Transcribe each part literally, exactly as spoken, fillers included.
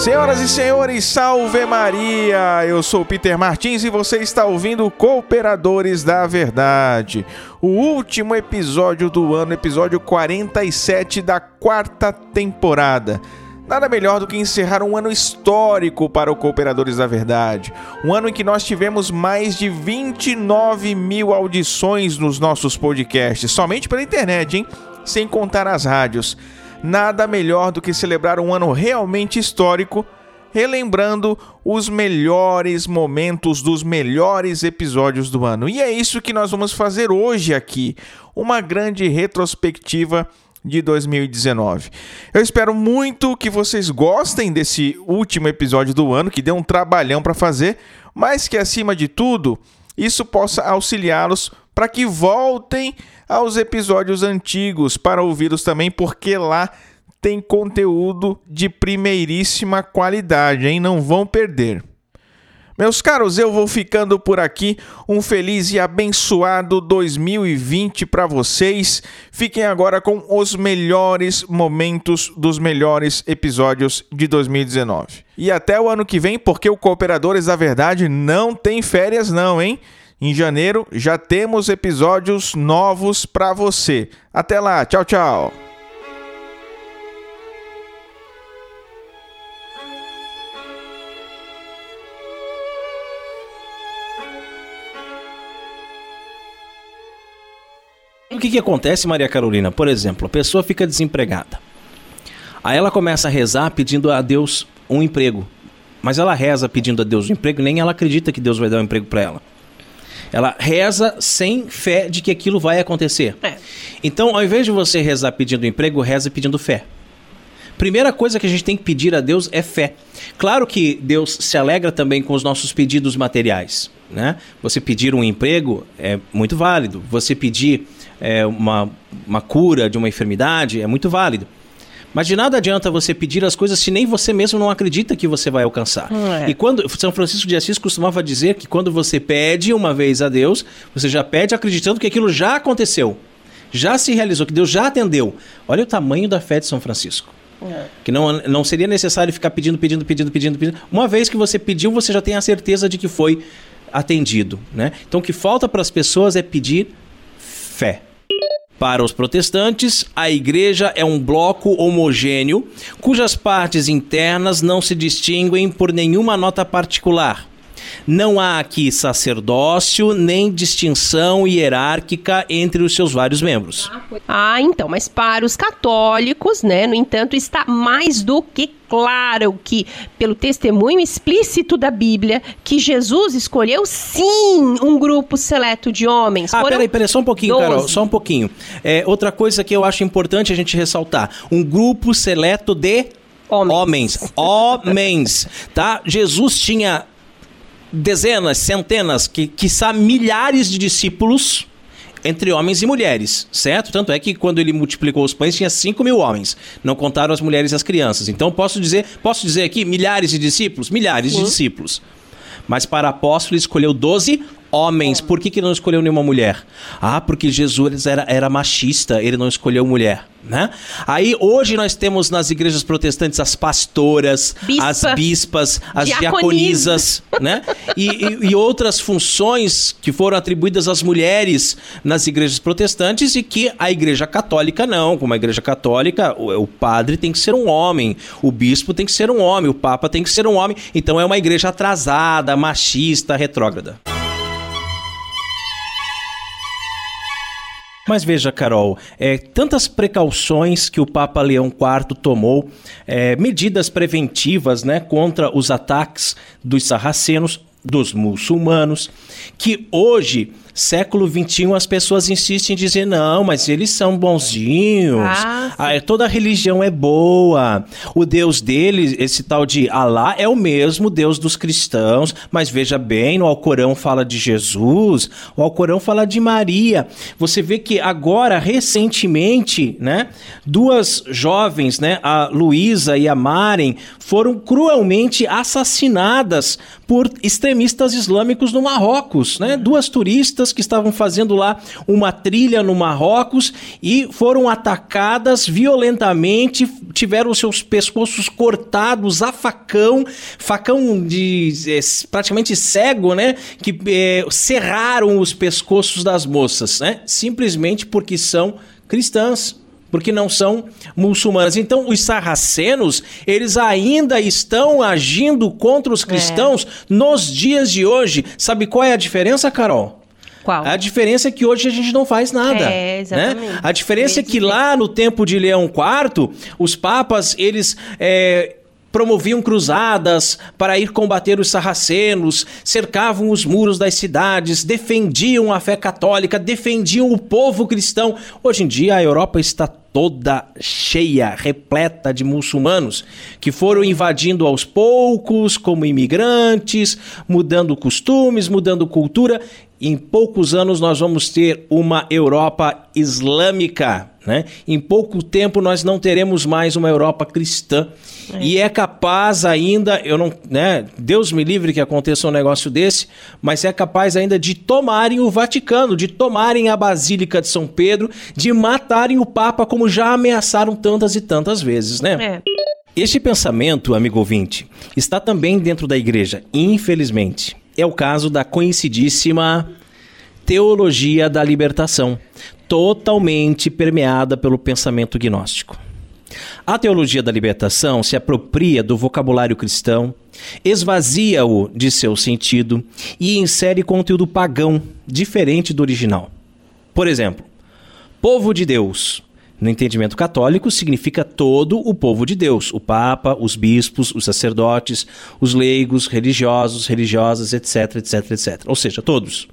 Senhoras e senhores, salve Maria! Eu sou Peter Martins e você está ouvindo Cooperadores da Verdade, o último episódio do ano, episódio quarenta e sete da quarta temporada. Nada melhor do que encerrar um ano histórico para o Cooperadores da Verdade, um ano em que nós tivemos mais de vinte e nove mil audições nos nossos podcasts, somente pela internet, hein? Sem contar as rádios. Nada melhor do que celebrar um ano realmente histórico, relembrando os melhores momentos dos melhores episódios do ano. E é isso que nós vamos fazer hoje aqui, uma grande retrospectiva de dois mil e dezenove. Eu espero muito que vocês gostem desse último episódio do ano, que deu um trabalhão para fazer, mas que acima de tudo, isso possa auxiliá-los para que voltem aos episódios antigos para ouvi-los também, porque lá tem conteúdo de primeiríssima qualidade, hein? Não vão perder. Meus caros, eu vou ficando por aqui. Um feliz e abençoado dois mil e vinte para vocês. Fiquem agora com os melhores momentos dos melhores episódios de dois mil e dezenove. E até o ano que vem, porque o Cooperadores da Verdade não tem férias não, hein? Em janeiro já temos episódios novos para você. Até lá, tchau, tchau. O que que acontece, Maria Carolina? Por exemplo, a pessoa fica desempregada. Aí ela começa a rezar pedindo a Deus um emprego. Mas ela reza pedindo a Deus um emprego, nem ela acredita que Deus vai dar um emprego para ela. Ela reza sem fé de que aquilo vai acontecer. É. Então, ao invés de você rezar pedindo emprego, reza pedindo fé. Primeira coisa que a gente tem que pedir a Deus é fé. Claro que Deus se alegra também com os nossos pedidos materiais, né? Você pedir um emprego é muito válido. Você pedir é, uma, uma cura de uma enfermidade é muito válido. Mas de nada adianta você pedir as coisas se nem você mesmo não acredita que você vai alcançar. É. E quando São Francisco de Assis costumava dizer que quando você pede uma vez a Deus, você já pede acreditando que aquilo já aconteceu, já se realizou, que Deus já atendeu. Olha o tamanho da fé de São Francisco. É. Que não, não seria necessário ficar pedindo, pedindo, pedindo, pedindo, pedindo. Uma vez que você pediu, você já tem a certeza de que foi atendido, né? Então o que falta para as pessoas é pedir fé. Para os protestantes, a igreja é um bloco homogêneo, cujas partes internas não se distinguem por nenhuma nota particular. Não há aqui sacerdócio nem distinção hierárquica entre os seus vários membros. Ah, então, mas para os católicos, né, no entanto, está mais do que claro que, pelo testemunho explícito da Bíblia, que Jesus escolheu, sim, um grupo seleto de homens. Ah, Foram peraí, peraí, só um pouquinho, doze. Carol, só um pouquinho. É, outra coisa que eu acho importante a gente ressaltar, um grupo seleto de homens. Homens, homens, tá? Jesus tinha dezenas, centenas, que, quiçá milhares de discípulos entre homens e mulheres, certo? Tanto é que quando ele multiplicou os pães tinha cinco mil homens, não contaram as mulheres e as crianças. Então posso dizer, posso dizer aqui milhares de discípulos? Milhares uhum. de discípulos. Mas para apóstolo ele escolheu doze homens. Por que que não escolheu nenhuma mulher? Ah, porque Jesus era, era machista, ele não escolheu mulher, né? Aí hoje nós temos nas igrejas protestantes as pastoras, Bispa, as bispas, as diaconisas, né? E, e, e outras funções que foram atribuídas às mulheres nas igrejas protestantes e que a igreja católica não. Como a igreja católica, o, o padre tem que ser um homem, o bispo tem que ser um homem, o papa tem que ser um homem. Então é uma igreja atrasada, machista, retrógrada. Mas veja, Carol, é, tantas precauções que o Papa Leão quarto tomou, é, medidas preventivas, né, contra os ataques dos sarracenos, dos muçulmanos, que hoje, século vinte e um, as pessoas insistem em dizer, não, mas eles são bonzinhos, ah, ah, toda religião é boa, o Deus deles, esse tal de Alá, é o mesmo Deus dos cristãos, mas veja bem, no Alcorão fala de Jesus, o Alcorão fala de Maria. Você vê que agora, recentemente, né, duas jovens, né, a Luísa e a Maren, foram cruelmente assassinadas por extremistas extremistas islâmicos no Marrocos, né? Duas turistas que estavam fazendo lá uma trilha no Marrocos e foram atacadas violentamente, tiveram seus pescoços cortados a facão, facão de é, praticamente cego, né? Que é, serraram os pescoços das moças, né? Simplesmente porque são cristãs, porque não são muçulmanas. Então, os sarracenos, eles ainda estão agindo contra os cristãos é. nos dias de hoje. Sabe qual é a diferença, Carol? Qual? A diferença é que hoje a gente não faz nada. É, exatamente. Né? A diferença é que lá no tempo de Leão quarto, os papas, eles... É, promoviam cruzadas para ir combater os sarracenos, cercavam os muros das cidades, defendiam a fé católica, defendiam o povo cristão. Hoje em dia a Europa está toda cheia, repleta de muçulmanos que foram invadindo aos poucos como imigrantes, mudando costumes, mudando cultura. Em poucos anos nós vamos ter uma Europa islâmica, né? Em pouco tempo nós não teremos mais uma Europa cristã. É. E é capaz ainda, eu não, né? Deus me livre que aconteça um negócio desse, mas é capaz ainda de tomarem o Vaticano, de tomarem a Basílica de São Pedro, de matarem o Papa como já ameaçaram tantas e tantas vezes, né? É. Este pensamento, amigo ouvinte, está também dentro da igreja, infelizmente. É o caso da conhecidíssima teologia da libertação, totalmente permeada pelo pensamento gnóstico. A teologia da libertação se apropria do vocabulário cristão, esvazia-o de seu sentido e insere conteúdo pagão, diferente do original. Por exemplo, povo de Deus. No entendimento católico, significa todo o povo de Deus, o Papa, os bispos, os sacerdotes, os leigos, religiosos, religiosas, etc, etc, etcétera. Ou seja, todos.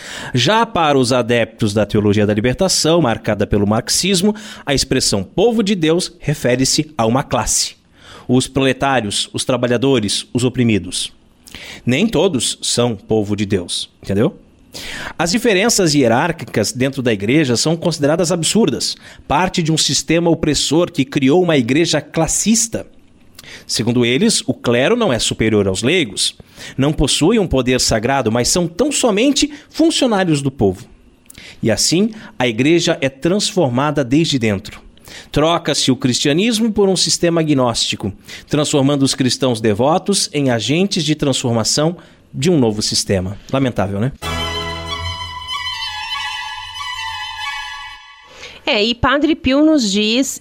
Já para os adeptos da teologia da libertação, marcada pelo marxismo, a expressão povo de Deus refere-se a uma classe. Os proletários, os trabalhadores, os oprimidos. Nem todos são povo de Deus, entendeu? As diferenças hierárquicas dentro da igreja são consideradas absurdas, parte de um sistema opressor que criou uma igreja classista. Segundo eles, o clero não é superior aos leigos, não possui um poder sagrado, mas são tão somente funcionários do povo. E assim, a igreja é transformada desde dentro. Troca-se o cristianismo por um sistema agnóstico, transformando os cristãos devotos em agentes de transformação de um novo sistema. Lamentável, né? É, e Padre Pio nos diz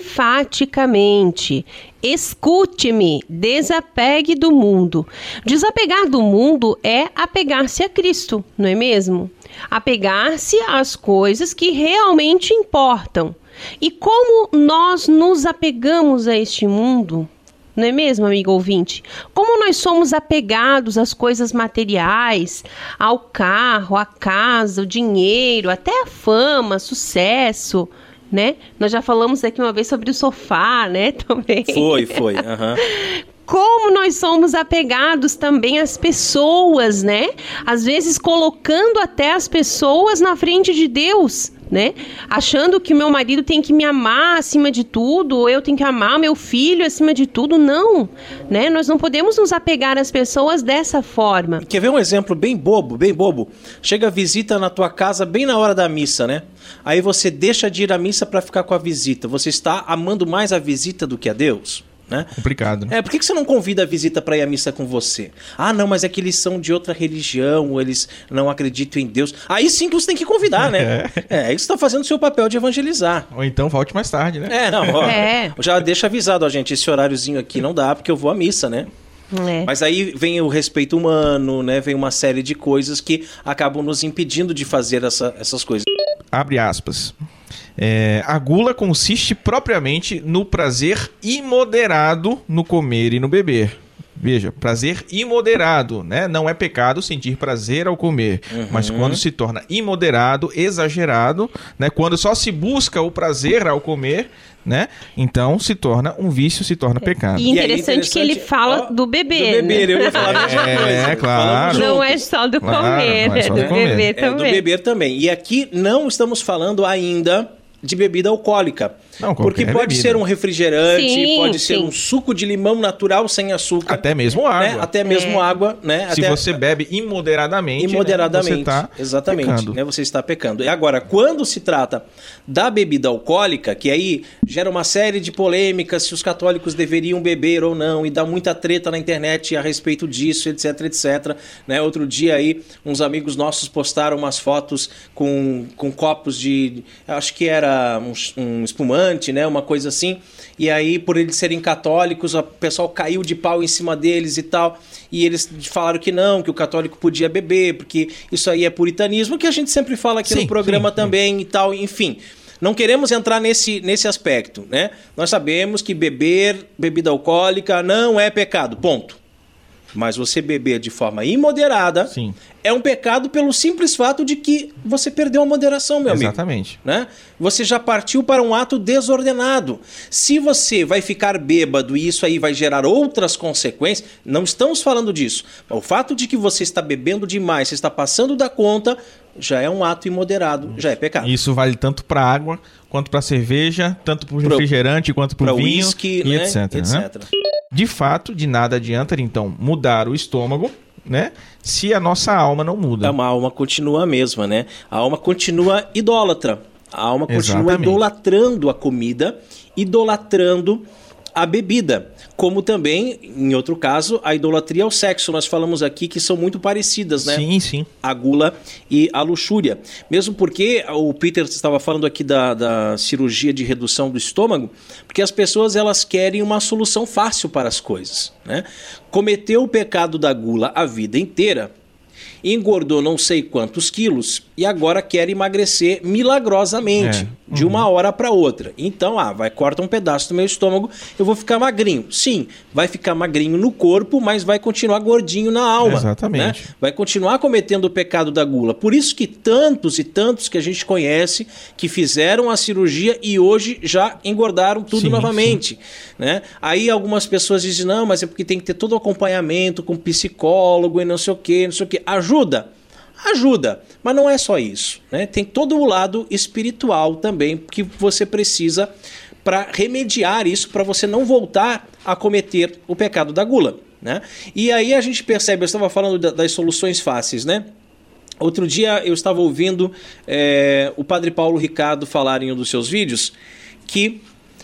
enfaticamente: escute-me, desapegue do mundo. Desapegar do mundo é apegar-se a Cristo, não é mesmo? Apegar-se às coisas que realmente importam. E como nós nos apegamos a este mundo? Não é mesmo, amigo ouvinte? Como nós somos apegados às coisas materiais, ao carro, à casa, o dinheiro, até a fama, sucesso, né? Nós já falamos aqui uma vez sobre o sofá, né? Também. Foi, foi. Uhum. Como nós somos apegados também às pessoas, né? Às vezes colocando até as pessoas na frente de Deus, né? Achando que meu marido tem que me amar acima de tudo, ou eu tenho que amar meu filho acima de tudo. Não, né? Nós não podemos nos apegar às pessoas dessa forma. Quer ver um exemplo bem bobo, bem bobo? Chega a visita na tua casa bem na hora da missa, né? Aí você deixa de ir à missa para ficar com a visita. Você está amando mais a visita do que a Deus? Né? Complicado, né? É, por que você não convida a visita para ir à missa com você? Ah, não, mas é que eles são de outra religião, ou eles não acreditam em Deus. Aí sim que você tem que convidar, né? É, é aí você está fazendo o seu papel de evangelizar. Ou então volte mais tarde, né? É, não, ó, é. Já deixa avisado, ó, gente, esse horáriozinho aqui não dá, porque eu vou à missa, né? É. Mas aí vem o respeito humano, né? Vem uma série de coisas que acabam nos impedindo de fazer essa, essas coisas. Abre aspas. É, a gula consiste propriamente no prazer imoderado no comer e no beber. Veja, prazer imoderado, né? Não é pecado sentir prazer ao comer, uhum. Mas quando se torna imoderado, exagerado, né? Quando só se busca o prazer ao comer, né? Então se torna um vício, se torna pecado. E interessante, e interessante que ele fala ó, do beber, do beber, né? Eu ia falar a mesma é, coisa. É, claro. Não é só do claro, comer, não é só do, do comer. beber é também. do beber também. E aqui não estamos falando ainda de bebida alcoólica. Não, porque qualquer pode bebida. ser um refrigerante, Sim, pode ser sim. um suco de limão natural sem açúcar. Até mesmo água. Né? Até mesmo É. água, né? Se Até... você bebe imoderadamente, Imoderadamente, né, você tá exatamente, pecando. né? Você está pecando. E agora, quando se trata da bebida alcoólica, que aí gera uma série de polêmicas se os católicos deveriam beber ou não, e dá muita treta na internet a respeito disso, etc, etc. Né? Outro dia aí, uns amigos nossos postaram umas fotos com, com copos de, acho que era um, um espumante, né? Uma coisa assim, e aí por eles serem católicos, o pessoal caiu de pau em cima deles e tal, e eles falaram que não, que o católico podia beber, porque isso aí é puritanismo, que a gente sempre fala aqui Sim, no programa sim, também e tal, enfim. Não queremos entrar nesse, nesse aspecto, né? Nós sabemos que beber bebida alcoólica não é pecado, ponto. Mas você beber de forma imoderada Sim. é um pecado pelo simples fato de que você perdeu a moderação, meu amigo. Exatamente. Né? Você já partiu para um ato desordenado. Se você vai ficar bêbado e isso aí vai gerar outras consequências, não estamos falando disso. O fato de que você está bebendo demais, você está passando da conta, já é um ato imoderado, já é pecado. Isso vale tanto para água, quanto para cerveja, tanto para refrigerante, quanto para Para vinho, uísque, e né? etc, né? etc. De fato, de nada adianta, então, mudar o estômago, né? Se a nossa alma não muda. A alma continua a mesma, né? A alma continua idólatra. A alma continua Exatamente. idolatrando a comida, idolatrando a bebida. Como também, em outro caso, a idolatria ao sexo. Nós falamos aqui que são muito parecidas, né? Sim, sim. A gula e a luxúria. Mesmo porque o Peter estava falando aqui da, da cirurgia de redução do estômago, porque as pessoas elas querem uma solução fácil para as coisas, né? Cometeu o pecado da gula a vida inteira, engordou não sei quantos quilos e agora quer emagrecer milagrosamente, É. de uma hora para outra. Então, ah, vai corta um pedaço do meu estômago, eu vou ficar magrinho. Sim, vai ficar magrinho no corpo, mas vai continuar gordinho na alma. Exatamente. Né? Vai continuar cometendo o pecado da gula. Por isso que tantos e tantos que a gente conhece que fizeram a cirurgia e hoje já engordaram tudo Sim, novamente. Né? Aí algumas pessoas dizem, não, mas é porque tem que ter todo o acompanhamento com psicólogo e não sei o que, não sei o que. Ajuda? Ajuda, mas não é só isso, né? Tem todo o lado espiritual também que você precisa para remediar isso, para você não voltar a cometer o pecado da gula, né? E aí a gente percebe, eu estava falando da, das soluções fáceis, né? Outro dia eu estava ouvindo é, o Padre Paulo Ricardo falar em um dos seus vídeos que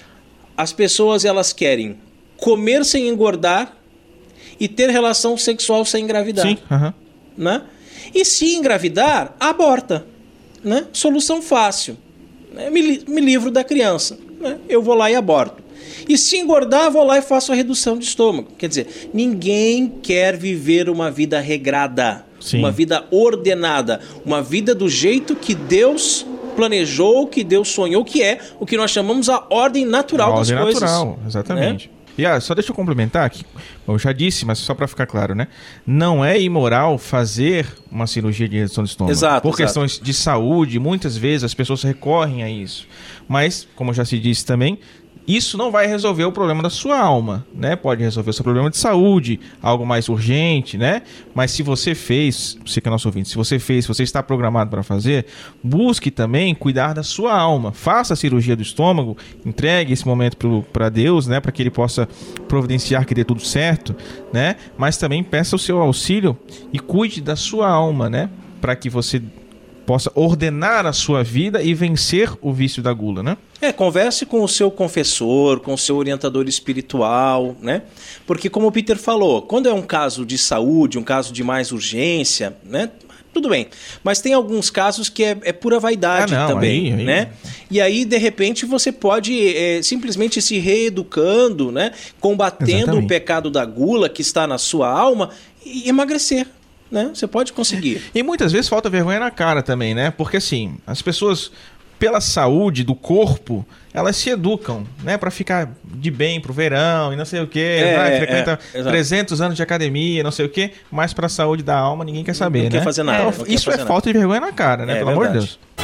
as pessoas elas querem comer sem engordar e ter relação sexual sem engravidar. Sim, aham. Né? E se engravidar, aborta. Né? Solução fácil. Né? Me, li- me livro da criança. Né? Eu vou lá e aborto. E se engordar, vou lá e faço a redução de estômago. Quer dizer, ninguém quer viver uma vida regrada, Sim. uma vida ordenada, uma vida do jeito que Deus planejou, que Deus sonhou, que é o que nós chamamos a ordem natural A das ordem coisas. natural, exatamente. E ah, só deixa eu complementar aqui, eu já disse, mas só para ficar claro, né? Não é imoral fazer uma cirurgia de redução de estômago. Exato, Por exato. questões de saúde, muitas vezes as pessoas recorrem a isso. Mas, como já se disse também, isso não vai resolver o problema da sua alma, né? Pode resolver o seu problema de saúde, algo mais urgente, né? Mas se você fez, você que é nosso ouvinte, se você fez, se você está programado para fazer, busque também cuidar da sua alma. Faça a cirurgia do estômago, entregue esse momento para Deus, né? Para que Ele possa providenciar que dê tudo certo, né? Mas também peça o seu auxílio e cuide da sua alma, né? Para que você possa ordenar a sua vida e vencer o vício da gula, né? É, converse com o seu confessor, com o seu orientador espiritual, né? Porque como o Peter falou, quando é um caso de saúde, um caso de mais urgência, né? Tudo bem. Mas tem alguns casos que é, é pura vaidade Ah, não, também, aí- aí- né? E aí, de repente, você pode é, simplesmente se reeducando, né? Combatendo Exatamente. o pecado da gula que está na sua alma e emagrecer. Né? Você pode conseguir. E muitas vezes falta vergonha na cara também, né? Porque assim, as pessoas, pela saúde do corpo, elas se educam, né? Pra ficar de bem pro verão e não sei o quê. É, vai, é, frequenta é, exato. trezentos anos de academia, não sei o quê. Mas pra saúde da alma ninguém quer saber, Não né? quer fazer nada, Então, não quer isso é fazer nada. falta de vergonha na cara, né? É, Pelo amor de verdade. Deus.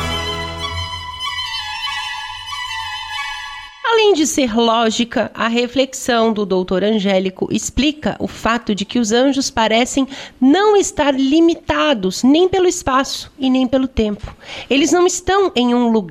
Além de ser lógica, a reflexão do doutor Angélico explica o fato de que os anjos parecem não estar limitados nem pelo espaço e nem pelo tempo. Eles não estão em um lugar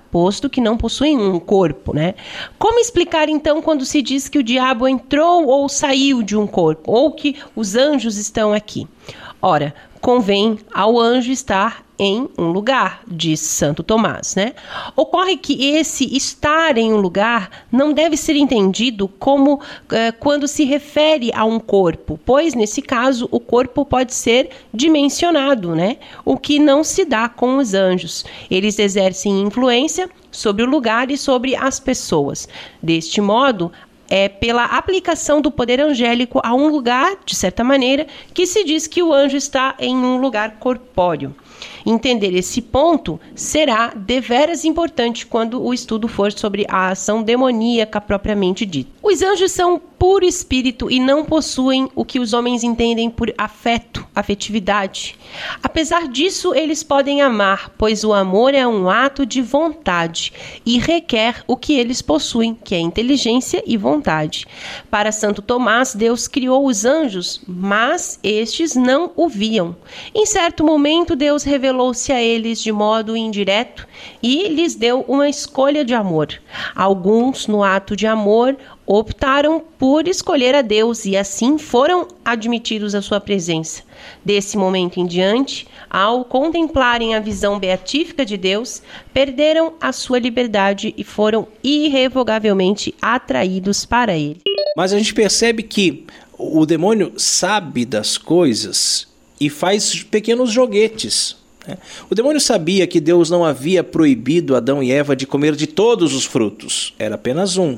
posto que não possuem um corpo, né? Como explicar então quando se diz que o diabo entrou ou saiu de um corpo, ou que os anjos estão aqui? Ora, convém ao anjo estar em um lugar, diz Santo Tomás, né? Ocorre que esse estar em um lugar não deve ser entendido como eh, quando se refere a um corpo, pois nesse caso o corpo pode ser dimensionado, né? O que não se dá com os anjos. Eles exercem influência sobre o lugar e sobre as pessoas. Deste modo, é pela aplicação do poder angélico a um lugar, de certa maneira, que se diz que o anjo está em um lugar corpóreo. Entender esse ponto será deveras importante quando o estudo for sobre a ação demoníaca propriamente dita. Os anjos são puro espírito e não possuem o que os homens entendem por afeto, afetividade. Apesar disso, eles podem amar, pois o amor é um ato de vontade e requer o que eles possuem, que é inteligência e vontade. Para Santo Tomás, Deus criou os anjos, mas estes não o viam. Em certo momento, Deus revelou-se a eles de modo indireto e lhes deu uma escolha de amor. Alguns, no ato de amor, optaram por escolher a Deus e assim foram admitidos à sua presença. Desse momento em diante, ao contemplarem a visão beatífica de Deus, perderam a sua liberdade e foram irrevogavelmente atraídos para ele. Mas a gente percebe que o demônio sabe das coisas e faz pequenos joguetes. O demônio sabia que Deus não havia proibido Adão e Eva de comer de todos os frutos, era apenas um.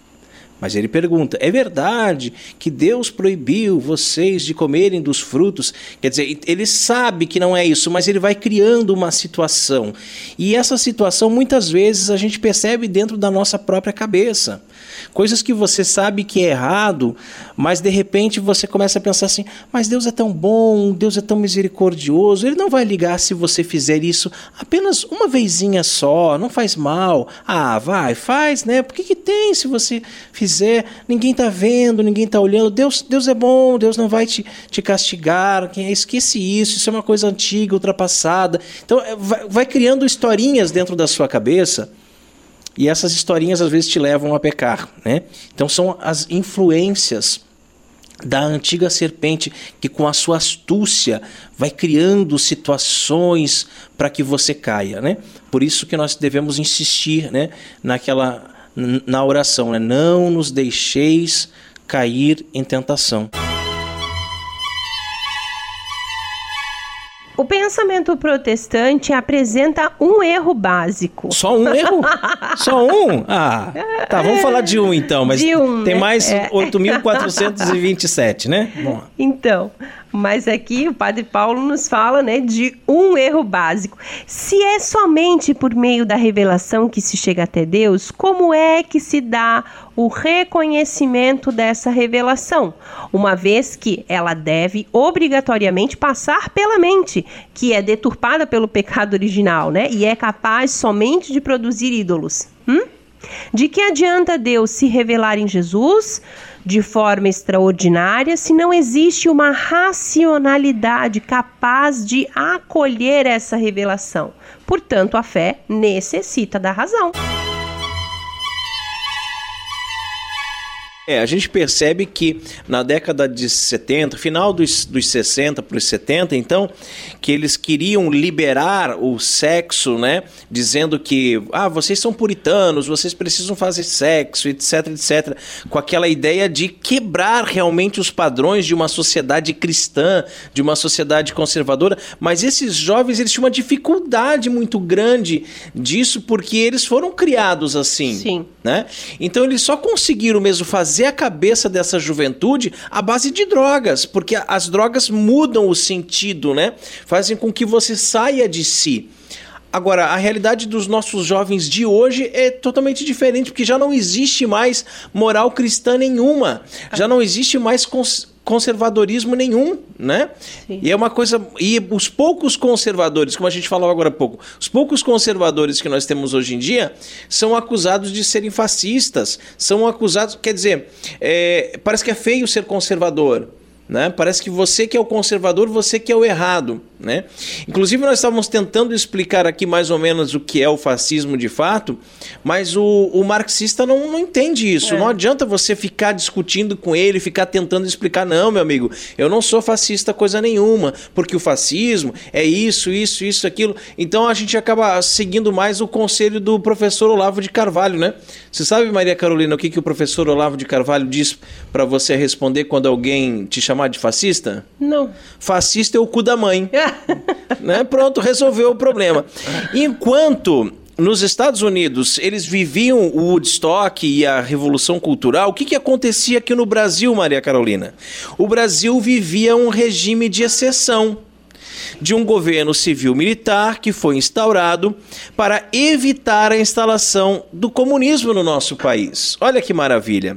Mas ele pergunta, é verdade que Deus proibiu vocês de comerem dos frutos? Quer dizer, ele sabe que não é isso, mas ele vai criando uma situação. E essa situação muitas vezes a gente percebe dentro da nossa própria cabeça. Coisas que você sabe que é errado, mas de repente você começa a pensar assim, mas Deus é tão bom, Deus é tão misericordioso, Ele não vai ligar se você fizer isso apenas uma vezinha só, não faz mal. Ah, vai, faz, né? Por que que tem se você fizer? Ninguém está vendo, ninguém está olhando. Deus, Deus é bom, Deus não vai te, te castigar. Esquece isso, isso é uma coisa antiga, ultrapassada. Então vai, vai criando historinhas dentro da sua cabeça. E essas historinhas às vezes te levam a pecar, né? Então são as influências da antiga serpente que com a sua astúcia vai criando situações para que você caia, né? Por isso que nós devemos insistir, né, naquela, na oração, né? Não nos deixeis cair em tentação. O pensamento protestante apresenta um erro básico. Só um erro? Só um? Ah, tá, vamos falar de um então, mas de um, tem né? mais é. oito mil quatrocentos e vinte e sete, né? Bom. Então, mas aqui o Padre Paulo nos fala, né, de um erro básico. Se é somente por meio da revelação que se chega até Deus, como é que se dá o reconhecimento dessa revelação? Uma vez que ela deve obrigatoriamente passar pela mente, que é deturpada pelo pecado original, né? E é capaz somente de produzir ídolos. Hum? De que adianta Deus se revelar em Jesus de forma extraordinária se não existe uma racionalidade capaz de acolher essa revelação? Portanto, a fé necessita da razão. É, a gente percebe que na década de setenta, final dos, dos sessenta para os setenta, então, que eles queriam liberar o sexo, né, dizendo que, ah, vocês são puritanos, vocês precisam fazer sexo, etc, etc, com aquela ideia de quebrar realmente os padrões de uma sociedade cristã, de uma sociedade conservadora, mas esses jovens, eles tinham uma dificuldade muito grande disso, porque eles foram criados assim. Sim. Né? Então eles só conseguiram mesmo fazer a cabeça dessa juventude à base de drogas, porque as drogas mudam o sentido, né? Fazem com que você saia de si. Agora, a realidade dos nossos jovens de hoje é totalmente diferente, porque já não existe mais moral cristã nenhuma, já não existe mais cons- conservadorismo nenhum, né? Sim. E é uma coisa... E os poucos conservadores, como a gente falava agora há pouco, os poucos conservadores que nós temos hoje em dia são acusados de serem fascistas, são acusados... Quer dizer, é, parece que é feio ser conservador, né? Parece que você que é o conservador, você que é o errado, né? Inclusive nós estávamos tentando explicar aqui mais ou menos o que é o fascismo de fato, mas o, o marxista não, não entende isso. É. Não adianta você ficar discutindo com ele, ficar tentando explicar, não, meu amigo, eu não sou fascista coisa nenhuma, porque o fascismo é isso, isso, isso, aquilo. Então a gente acaba seguindo mais o conselho do professor Olavo de Carvalho, né? Você sabe, Maria Carolina, o que, que o professor Olavo de Carvalho diz para você responder quando alguém te chamar de fascista? Não. Fascista é o cu da mãe. Né? Pronto, resolveu o problema. Enquanto nos Estados Unidos eles viviam o Woodstock e a Revolução Cultural, o que, que acontecia aqui no Brasil, Maria Carolina? O Brasil vivia um regime de exceção, de um governo civil-militar que foi instaurado para evitar a instalação do comunismo no nosso país. Olha que maravilha.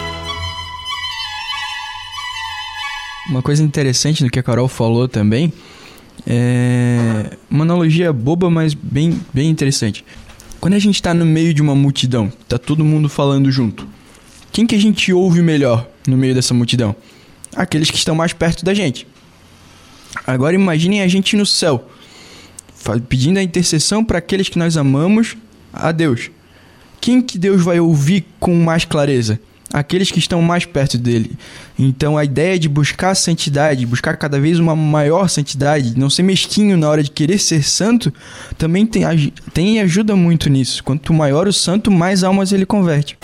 Uma coisa interessante do que a Carol falou também é uma analogia boba, mas bem, bem interessante. Quando a gente está no meio de uma multidão, tá todo mundo falando junto, quem que a gente ouve melhor no meio dessa multidão? Aqueles que estão mais perto da gente. Agora imaginem a gente no céu, pedindo a intercessão para aqueles que nós amamos a Deus. Quem que Deus vai ouvir com mais clareza? Aqueles que estão mais perto dele. Então a ideia de buscar a santidade, buscar cada vez uma maior santidade, não ser mesquinho na hora de querer ser santo, também tem, tem e ajuda muito nisso. Quanto maior o santo, mais almas ele converte.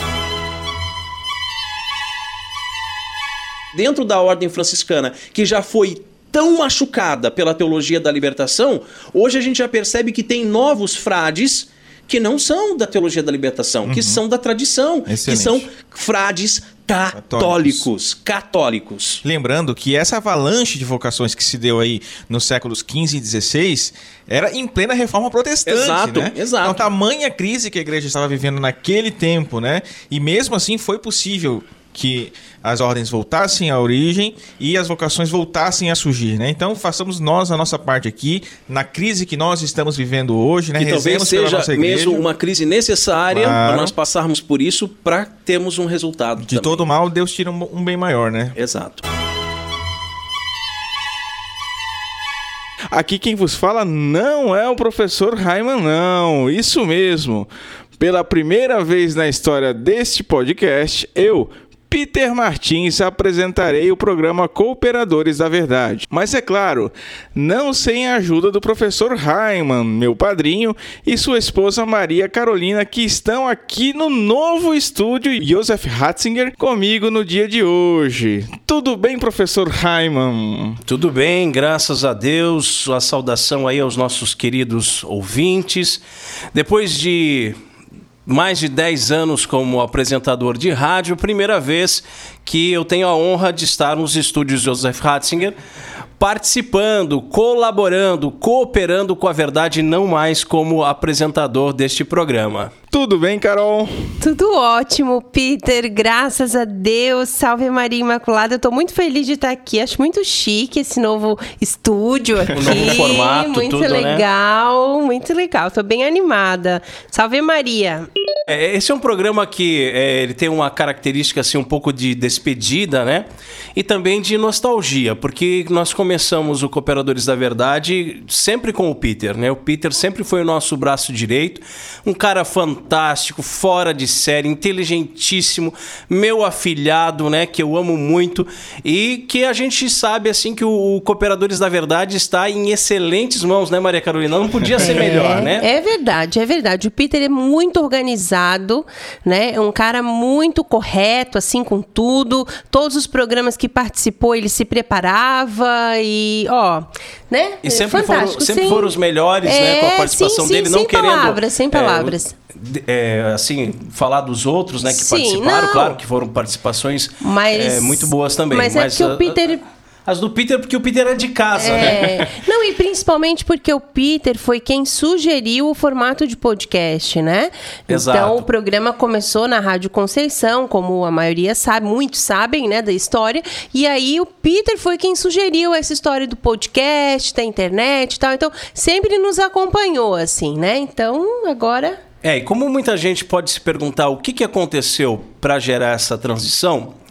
Dentro da ordem franciscana, que já foi tão machucada pela teologia da libertação, hoje a gente já percebe que tem novos frades que não são da teologia da libertação, uhum. que são da tradição, Excelente. que são frades católicos, católicos. católicos. Lembrando que essa avalanche de vocações que se deu aí nos séculos quinze e dezesseis era em plena reforma protestante, exato, né? Exato. Então, tamanha crise que a igreja estava vivendo naquele tempo, né? E mesmo assim foi possível que as ordens voltassem à origem e as vocações voltassem a surgir, né? Então façamos nós a nossa parte aqui na crise que nós estamos vivendo hoje, né? Que talvez seja mesmo uma crise necessária claro. para nós passarmos por isso para termos um resultado. De também. todo mal Deus tira um bem maior, né? Exato. Aqui quem vos fala não é o professor Raiman, não. Isso mesmo. Pela primeira vez na história deste podcast, eu, Peter Martins, apresentarei o programa Cooperadores da Verdade. Mas é claro, não sem a ajuda do professor Raiman, meu padrinho, e sua esposa Maria Carolina, que estão aqui no novo estúdio Joseph Ratzinger comigo no dia de hoje. Tudo bem, professor Raiman? Tudo bem, graças a Deus. A saudação aí aos nossos queridos ouvintes. Depois de mais de dez anos como apresentador de rádio, primeira vez que eu tenho a honra de estar nos estúdios Joseph Ratzinger, participando, colaborando, cooperando com a verdade, não mais como apresentador deste programa. Tudo bem, Carol? Tudo ótimo, Peter, graças a Deus, salve Maria Imaculada, eu tô muito feliz de estar aqui, acho muito chique esse novo estúdio aqui. O novo formato, muito tudo, legal, né? muito legal, tô bem animada. Salve Maria! É, esse é um programa que é, ele tem uma característica assim, um pouco de despedida, né? E também de nostalgia, porque nós começamos o Cooperadores da Verdade sempre com o Peter, né? O Peter sempre foi o nosso braço direito, um cara fantástico, fora de série, inteligentíssimo, meu afilhado, né? Que eu amo muito e que a gente sabe assim que o, o Cooperadores da Verdade está em excelentes mãos, né, Maria Carolina? Não podia ser melhor, é, né? É verdade, é verdade. O Peter é muito organizado, né? É um cara muito correto, assim, com tudo. Todos os programas que participou, ele se preparava e, ó, né? E sempre, foram, sempre sem... foram os melhores, é, né? Com a participação sim, dele, sim, não sem querendo... palavras, sem palavras. É, é, assim, falar dos outros, né? Que sim, participaram, não. claro que foram participações mas, é, muito boas também. Mas, mas é porque o Peter... As do Peter, porque o Peter é de casa, é. né? Não, e principalmente porque o Peter foi quem sugeriu o formato de podcast, né? Exato. Então, o programa começou na Rádio Conceição, como a maioria sabe, muitos sabem, né, da história. E aí, o Peter foi quem sugeriu essa história do podcast, da internet e tal. Então, sempre nos acompanhou, assim, né? Então, agora... É, e como muita gente pode se perguntar o que, que aconteceu para gerar essa transição...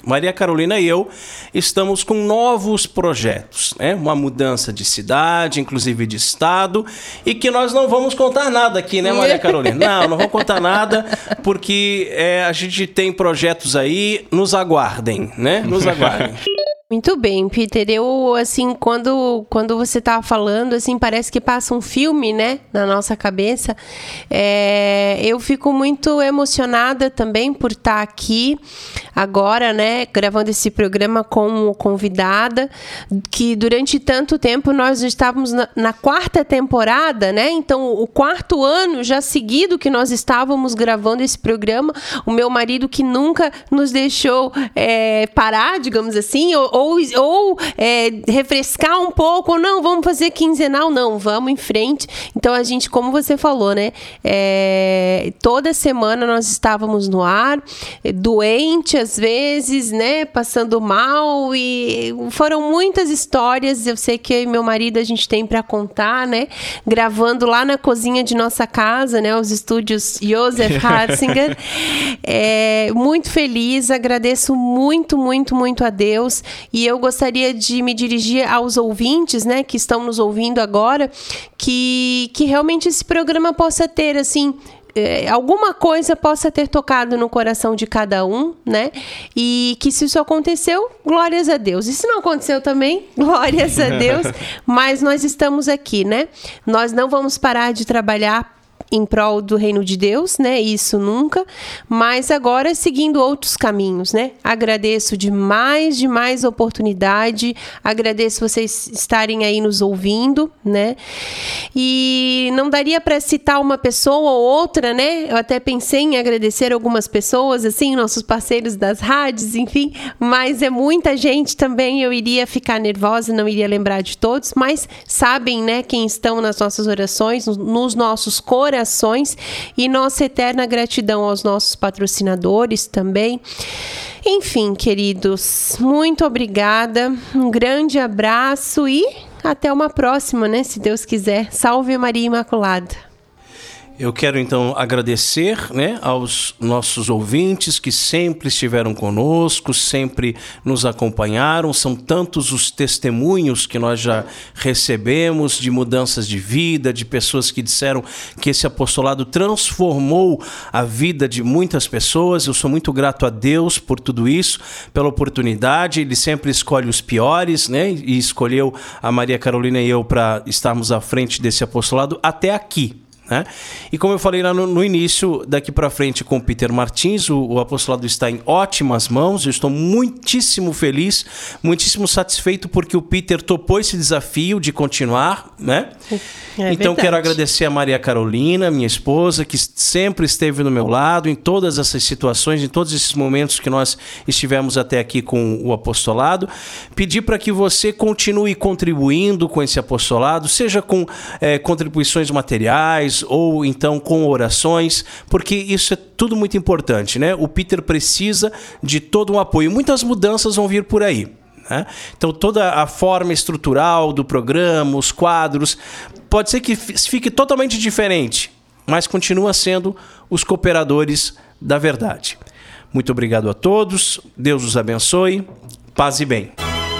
Maria Carolina e eu estamos com novos projetos, né? Uma mudança de cidade, inclusive de estado, e que nós não vamos contar nada aqui, né, Maria Carolina? Não, não vamos contar nada, porque é, a gente tem projetos aí, nos aguardem, né? Nos aguardem. Muito bem, Peter. Eu, assim, quando, quando você estava falando, assim, parece que passa um filme, né, na nossa cabeça. É, eu fico muito emocionada também por estar aqui agora, né, gravando esse programa como convidada, que durante tanto tempo nós estávamos na, na quarta temporada, né, então o quarto ano já seguido que nós estávamos gravando esse programa, o meu marido que nunca nos deixou é, parar, digamos assim, ou ou, ou é, refrescar um pouco, ou não, vamos fazer quinzenal, não, vamos em frente. Então a gente, como você falou, né, é, toda semana nós estávamos no ar, doente às vezes, né, passando mal, e foram muitas histórias, eu sei que eu e meu marido a gente tem para contar, né, gravando lá na cozinha de nossa casa, né, os estúdios Joseph Ratzinger. É, muito feliz, agradeço muito, muito, muito a Deus. E eu gostaria de me dirigir aos ouvintes, né, que estão nos ouvindo agora, que, que realmente esse programa possa ter, assim, é, alguma coisa possa ter tocado no coração de cada um, né, e que se isso aconteceu, glórias a Deus. E se não aconteceu também, glórias a Deus, mas nós estamos aqui, né, nós não vamos parar de trabalhar em prol do reino de Deus, né? Isso nunca, mas agora seguindo outros caminhos, né? Agradeço demais, demais a oportunidade, agradeço vocês estarem aí nos ouvindo, né? E não daria para citar uma pessoa ou outra, né? Eu até pensei em agradecer algumas pessoas, assim, nossos parceiros das rádios, enfim, mas é muita gente também, eu iria ficar nervosa, não iria lembrar de todos, mas sabem, né, quem estão nas nossas orações, nos nossos corações, e nossa eterna gratidão aos nossos patrocinadores também. Enfim, queridos, muito obrigada, um grande abraço e até uma próxima, né? Se Deus quiser. Salve Maria Imaculada. Eu quero então agradecer, né, aos nossos ouvintes que sempre estiveram conosco, sempre nos acompanharam. São tantos os testemunhos que nós já recebemos de mudanças de vida, de pessoas que disseram que esse apostolado transformou a vida de muitas pessoas. Eu sou muito grato a Deus por tudo isso, pela oportunidade. Ele sempre escolhe os piores, né, e escolheu a Maria Carolina e eu para estarmos à frente desse apostolado até aqui. Né? E como eu falei lá no, no início, daqui para frente com o Peter Martins, o, o apostolado está em ótimas mãos. Eu estou muitíssimo feliz, muitíssimo satisfeito porque o Peter topou esse desafio de continuar, né? É então verdade. Quero agradecer a Maria Carolina, minha esposa, que sempre esteve no meu lado em todas essas situações, em todos esses momentos que nós estivemos até aqui com o apostolado. Pedir para que você continue contribuindo com esse apostolado, seja com é, contribuições materiais ou então com orações, porque isso é tudo muito importante, né? O Peter precisa de todo um apoio. Muitas mudanças vão vir por aí, né? Então toda a forma estrutural do programa, os quadros, pode ser que fique totalmente diferente, mas continua sendo os cooperadores da verdade. Muito obrigado a todos, Deus os abençoe, paz e bem.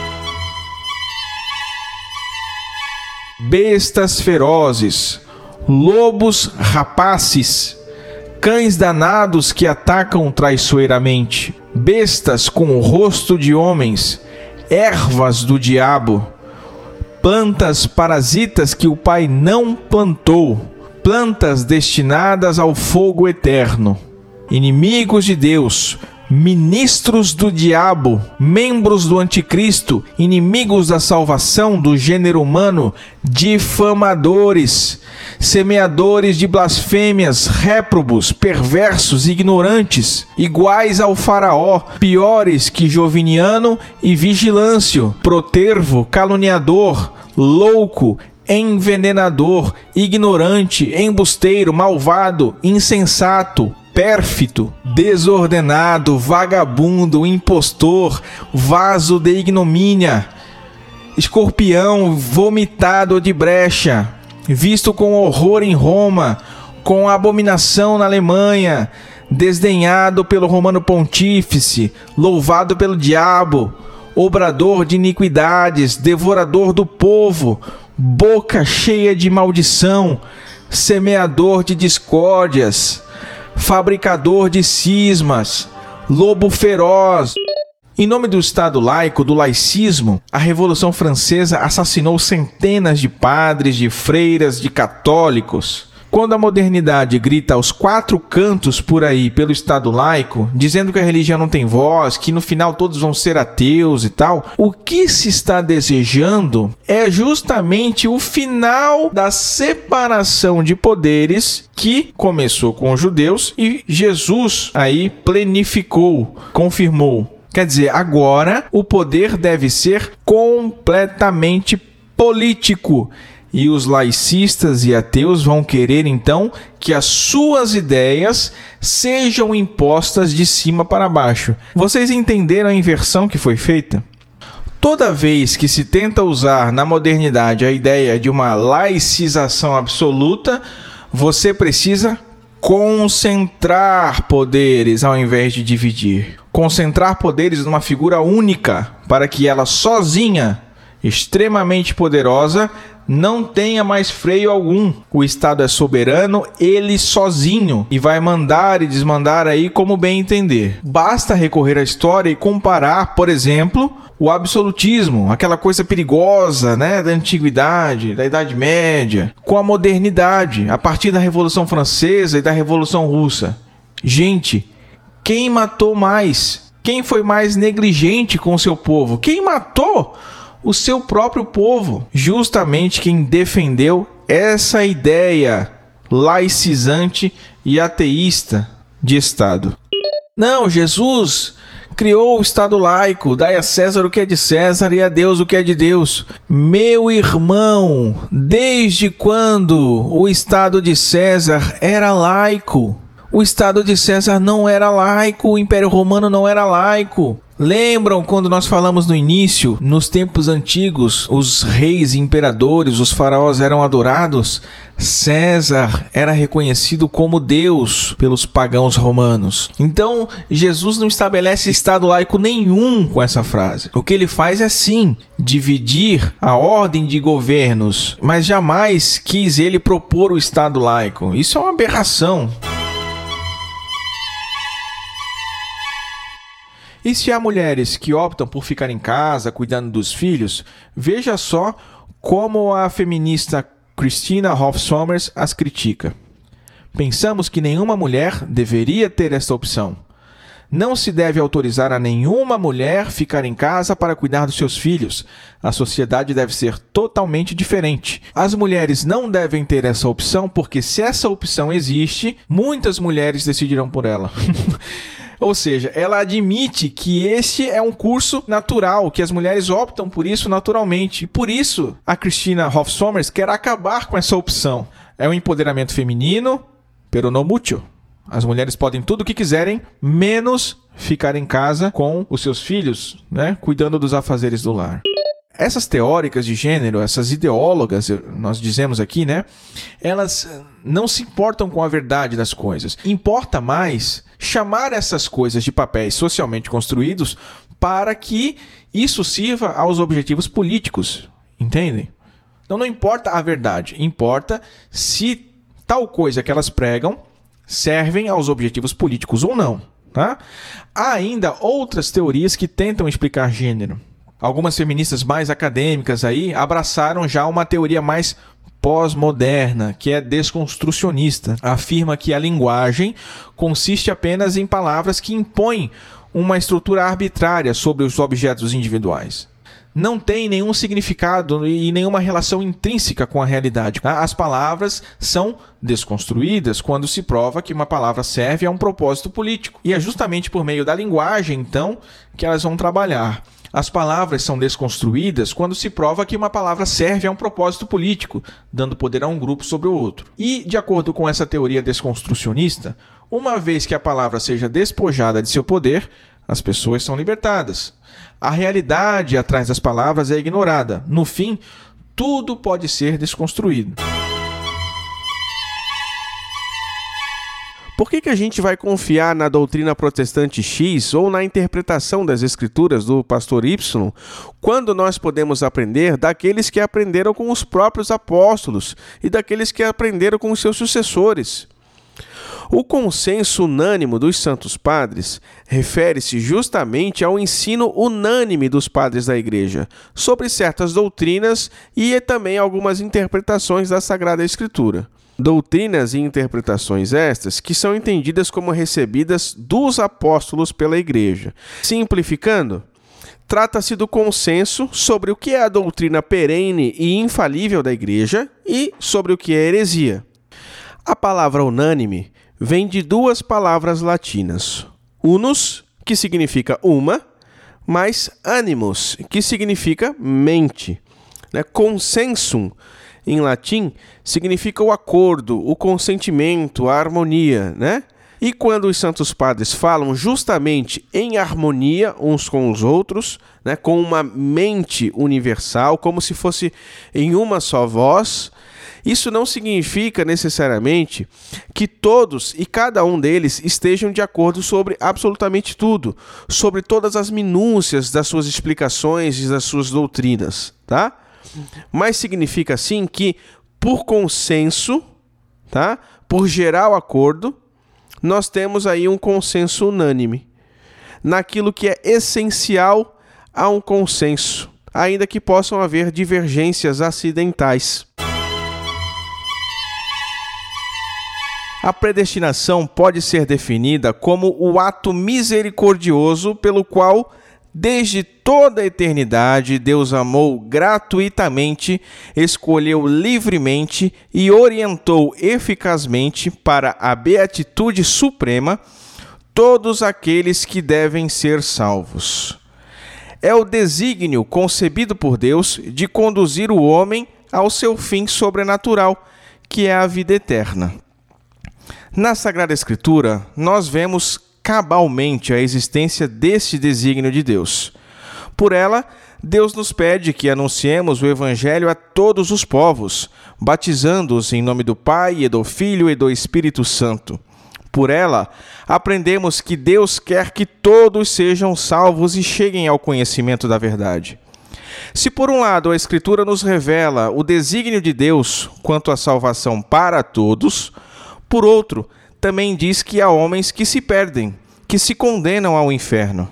Bestas ferozes, lobos rapaces, cães danados que atacam traiçoeiramente, bestas com o rosto de homens, ervas do diabo, plantas parasitas que o Pai não plantou, plantas destinadas ao fogo eterno, inimigos de Deus, ministros do diabo, membros do anticristo, inimigos da salvação do gênero humano, difamadores, semeadores de blasfêmias, réprobos, perversos, ignorantes, iguais ao faraó, piores que Joviniano e Vigilâncio, protervo, caluniador, louco, envenenador, ignorante, embusteiro, malvado, insensato, pérfido, desordenado, vagabundo, impostor, vaso de ignomínia, escorpião vomitado de brecha, visto com horror em Roma, com abominação na Alemanha, desdenhado pelo Romano Pontífice, louvado pelo diabo, obrador de iniquidades, devorador do povo, boca cheia de maldição, semeador de discórdias, fabricador de cismas, lobo feroz. Em nome do Estado laico, do laicismo, a Revolução Francesa assassinou centenas de padres, de freiras, de católicos. Quando a modernidade grita aos quatro cantos por aí pelo Estado laico, dizendo que a religião não tem voz, que no final todos vão ser ateus e tal, o que se está desejando é justamente o final da separação de poderes que começou com os judeus e Jesus aí plenificou, confirmou. Quer dizer, agora o poder deve ser completamente político. E os laicistas e ateus vão querer, então, que as suas ideias sejam impostas de cima para baixo. Vocês entenderam a inversão que foi feita? Toda vez que se tenta usar na modernidade a ideia de uma laicização absoluta, você precisa concentrar poderes ao invés de dividir. Concentrar poderes numa figura única, para que ela sozinha, extremamente poderosa, não tenha mais freio algum. O Estado é soberano, ele sozinho, e vai mandar e desmandar aí como bem entender. Basta recorrer à história e comparar, por exemplo, o absolutismo, aquela coisa perigosa, né, da antiguidade, da Idade Média, com a modernidade, a partir da Revolução Francesa e da Revolução Russa. Gente, quem matou mais? Quem foi mais negligente com o seu povo? Quem matou o seu próprio povo? Justamente quem defendeu essa ideia laicizante e ateísta de Estado. Não, Jesus criou o Estado laico, dai a César o que é de César e a Deus o que é de Deus. Meu irmão, desde quando o Estado de César era laico? O Estado de César não era laico, o Império Romano não era laico. Lembram quando nós falamos no início, nos tempos antigos, os reis e imperadores, os faraós eram adorados? César era reconhecido como Deus pelos pagãos romanos. Então, Jesus não estabelece Estado laico nenhum com essa frase. O que ele faz é sim dividir a ordem de governos, mas jamais quis ele propor o Estado laico. Isso é uma aberração. E se há mulheres que optam por ficar em casa cuidando dos filhos, veja só como a feminista Christina Hoff Sommers as critica. Pensamos que nenhuma mulher deveria ter esta opção. Não se deve autorizar a nenhuma mulher ficar em casa para cuidar dos seus filhos. A sociedade deve ser totalmente diferente. As mulheres não devem ter essa opção porque, se essa opção existe, muitas mulheres decidirão por ela. Ou seja, ela admite que este é um curso natural, que as mulheres optam por isso naturalmente. E por isso, a Christina Hoff Sommers quer acabar com essa opção. É um empoderamento feminino, pero no mucho. As mulheres podem tudo o que quiserem, menos ficar em casa com os seus filhos, né, cuidando dos afazeres do lar. Essas teóricas de gênero, essas ideólogas, nós dizemos aqui, né, elas não se importam com a verdade das coisas. Importa mais chamar essas coisas de papéis socialmente construídos para que isso sirva aos objetivos políticos, entendem? Então não importa a verdade, importa se tal coisa que elas pregam servem aos objetivos políticos ou não, tá? Há ainda outras teorias que tentam explicar gênero. Algumas feministas mais acadêmicas aí abraçaram já uma teoria mais pós-moderna, que é desconstrucionista. Afirma que a linguagem consiste apenas em palavras que impõem uma estrutura arbitrária sobre os objetos individuais. Não tem nenhum significado e nenhuma relação intrínseca com a realidade. As palavras são desconstruídas quando se prova que uma palavra serve a um propósito político. E é justamente por meio da linguagem, então, que elas vão trabalhar. As palavras são desconstruídas quando se prova que uma palavra serve a um propósito político, dando poder a um grupo sobre o outro. E, de acordo com essa teoria desconstrucionista, uma vez que a palavra seja despojada de seu poder, as pessoas são libertadas. A realidade atrás das palavras é ignorada. No fim, tudo pode ser desconstruído. Por que que a gente vai confiar na doutrina protestante X ou na interpretação das Escrituras do pastor Y, quando nós podemos aprender daqueles que aprenderam com os próprios apóstolos e daqueles que aprenderam com os seus sucessores? O consenso unânime dos santos padres refere-se justamente ao ensino unânime dos padres da Igreja sobre certas doutrinas e também algumas interpretações da Sagrada Escritura. Doutrinas e interpretações estas que são entendidas como recebidas dos apóstolos pela Igreja. Simplificando, trata-se do consenso sobre o que é a doutrina perene e infalível da Igreja e sobre o que é heresia. A palavra unânime vem de duas palavras latinas. Unus, que significa uma, mais animus, que significa mente. Né? Consensum, em latim, significa o acordo, o consentimento, a harmonia, né? E quando os santos padres falam justamente em harmonia uns com os outros, né, com uma mente universal, como se fosse em uma só voz, isso não significa necessariamente que todos e cada um deles estejam de acordo sobre absolutamente tudo, sobre todas as minúcias das suas explicações e das suas doutrinas, tá? Mas significa sim que, por consenso, tá? Por geral acordo, nós temos aí um consenso unânime naquilo que é essencial a um consenso, ainda que possam haver divergências acidentais. A predestinação pode ser definida como o ato misericordioso pelo qual, desde toda a eternidade, Deus amou gratuitamente, escolheu livremente e orientou eficazmente para a beatitude suprema todos aqueles que devem ser salvos. É o desígnio concebido por Deus de conduzir o homem ao seu fim sobrenatural, que é a vida eterna. Na Sagrada Escritura, nós vemos cabalmente a existência deste desígnio de Deus. Por ela, Deus nos pede que anunciemos o Evangelho a todos os povos, batizando-os em nome do Pai, e do Filho e do Espírito Santo. Por ela, aprendemos que Deus quer que todos sejam salvos e cheguem ao conhecimento da verdade. Se por um lado a Escritura nos revela o desígnio de Deus quanto à salvação para todos, por outro, também diz que há homens que se perdem, que se condenam ao inferno.